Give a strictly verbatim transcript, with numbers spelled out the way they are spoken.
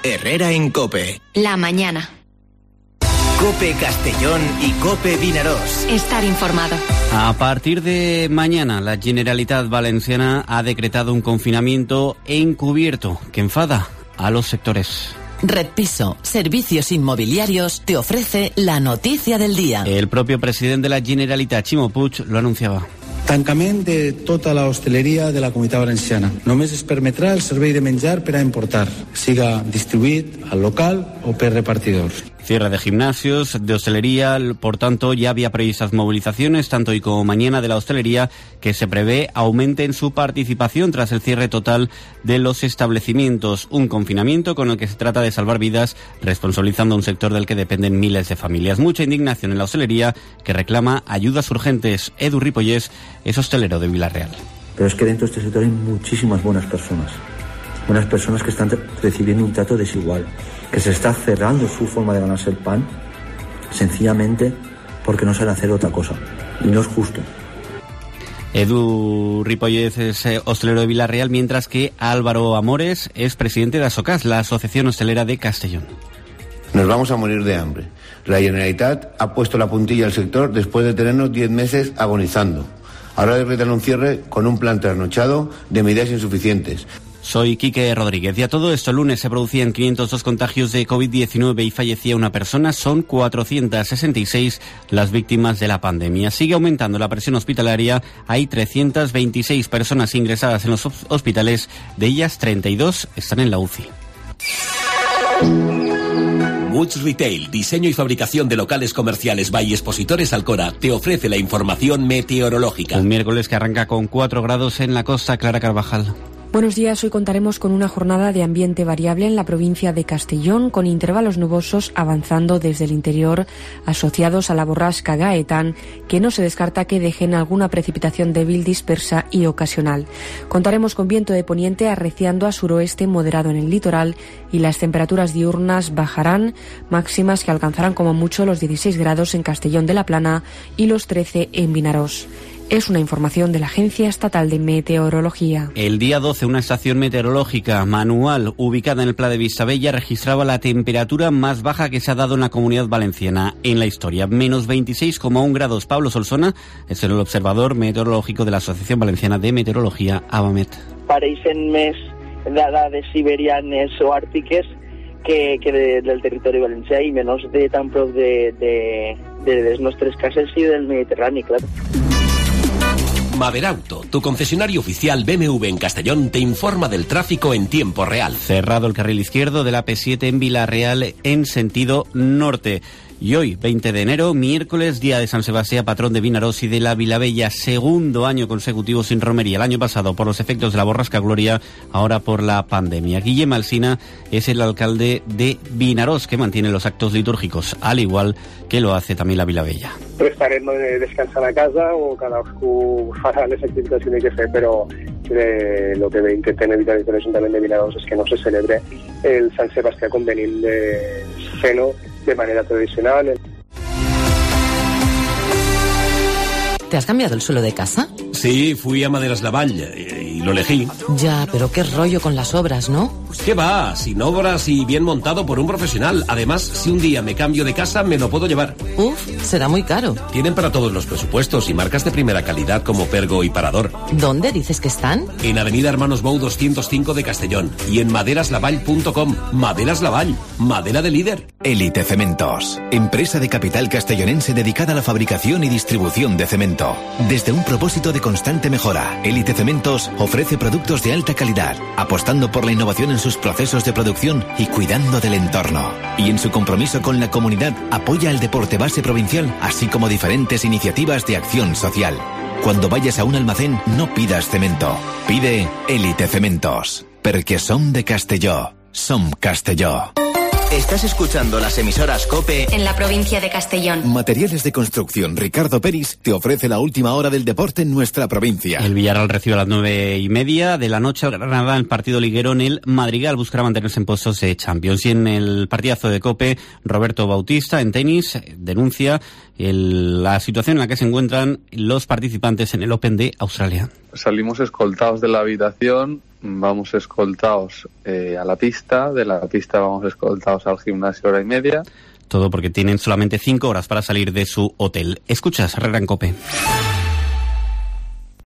Herrera en COPE. La mañana. COPE Castellón y COPE Vinaròs. Estar informado. A partir de mañana, la Generalitat Valenciana ha decretado un confinamiento encubierto que enfada a los sectores. Redpiso, Servicios Inmobiliarios, te ofrece la noticia del día. El propio presidente de la Generalitat, Ximo Puig, lo anunciaba. Tancament de tota la hosteleria de la Comunitat Valenciana. Només es permetrà el servei de menjar per a importar, siga distribuït al local o per repartidors. Cierre de gimnasios, de hostelería, por tanto ya había previstas movilizaciones, tanto hoy como mañana, de la hostelería, que se prevé aumenten su participación tras el cierre total de los establecimientos. Un confinamiento con el que se trata de salvar vidas, responsabilizando a un sector del que dependen miles de familias. Mucha indignación en la hostelería, que reclama ayudas urgentes. Edu Ripollés es hostelero de Vila-real. Pero es que dentro de este sector hay muchísimas buenas personas. Buenas personas que están recibiendo un trato desigual, que se está cerrando su forma de ganarse el pan sencillamente porque no saben hacer otra cosa. Y no es justo. Edu Ripollés es hostelero de Vila-real, mientras que Álvaro Amores es presidente de ASOCAS, la Asociación Hostelera de Castellón. Nos vamos a morir de hambre. La Generalitat ha puesto la puntilla al sector después de tenernos diez meses agonizando. Ahora decretan un cierre con un plan trasnochado de medidas insuficientes. Soy Quique Rodríguez y a todo esto el lunes se producían quinientos dos contagios de COVID diecinueve y fallecía una persona. Son cuatrocientas sesenta y seis las víctimas de la pandemia. Sigue aumentando la presión hospitalaria. Hay trescientas veintiséis personas ingresadas en los hospitales. De ellas, treinta y dos están en la U C I. Woods Retail, diseño y fabricación de locales comerciales by Expositores Alcora, te ofrece la información meteorológica. Un miércoles que arranca con cuatro grados en la costa. Clara Carvajal. Buenos días, hoy contaremos con una jornada de ambiente variable en la provincia de Castellón, con intervalos nubosos avanzando desde el interior, asociados a la borrasca Gaetán, que no se descarta que dejen alguna precipitación débil, dispersa y ocasional. Contaremos con viento de poniente arreciando a suroeste moderado en el litoral, y las temperaturas diurnas bajarán, máximas que alcanzarán como mucho los dieciséis grados en Castellón de la Plana y los trece en Vinaròs. Es una información de la Agencia Estatal de Meteorología. El día doce, una estación meteorológica manual ubicada en el Pla de Vistabella registraba la temperatura más baja que se ha dado en la Comunidad Valenciana en la historia, menos veintiséis coma uno grados. Pablo Solsona es el observador meteorológico de la Asociación Valenciana de Meteorología, AVAMET. Pareixen més dades siberianes o àrtiques que, que de, del territori valencià i menys de tan prop de, de, de les nostres cases i del Mediterrani, claro. Maverauto, tu concesionario oficial B M W en Castellón, te informa del tráfico en tiempo real. Cerrado el carril izquierdo de la P siete en Vila-real en sentido norte. Y hoy, veinte de enero, miércoles, día de San Sebastián, patrón de Vinaròs y de la Vilavella, segundo año consecutivo sin romería. El año pasado por los efectos de la borrasca Gloria, ahora por la pandemia. Guillem Alsina es el alcalde de Vinaròs, que mantiene los actos litúrgicos, al igual que lo hace también la Vilavella. Estarem descansant a casa o cadascú farà les activitats que té que fer, però eh, lo que intentem evitar des de l'Ajuntament de Vinaròs és que no se celebre el Sant Sebastià com venim de fent-ho de manera tradicional. ¿Te has cambiado el suelo de casa? Sí, fui a Maderas Lavall y lo elegí. Ya, pero qué rollo con las obras, ¿no? ¿Qué va? Sin obras y bien montado por un profesional. Además, si un día me cambio de casa, me lo puedo llevar. Uf, será muy caro. Tienen para todos los presupuestos y marcas de primera calidad como Pergo y Parador. ¿Dónde dices que están? En Avenida Hermanos Bou doscientos cinco de Castellón y en maderaslavall punto com. Maderas Lavall, madera de líder. Elite Cementos, empresa de capital castellonense dedicada a la fabricación y distribución de cemento. Desde un propósito de constante mejora, Elite Cementos ofrece productos de alta calidad, apostando por la innovación en sus procesos de producción y cuidando del entorno. Y en su compromiso con la comunidad, apoya el deporte base provincial, así como diferentes iniciativas de acción social. Cuando vayas a un almacén, no pidas cemento. Pide Elite Cementos. Perquè som de Castelló. Som Castelló. Estás escuchando las emisoras COPE en la provincia de Castellón. Materiales de construcción Ricardo Peris te ofrece la última hora del deporte en nuestra provincia. El Villarreal recibe a las nueve y media de la noche al Granada, el partido liguero en el Madrigal. Buscará mantenerse en puestos de Champions. Y en el partidazo de COPE, Roberto Bautista en tenis denuncia el, la situación en la que se encuentran los participantes en el Open de Australia. Salimos escoltados de la habitación vamos escoltados eh, a la pista, de la pista vamos escoltados al gimnasio hora y media. Todo porque tienen solamente cinco horas para salir de su hotel. Escuchas Herrera en COPE.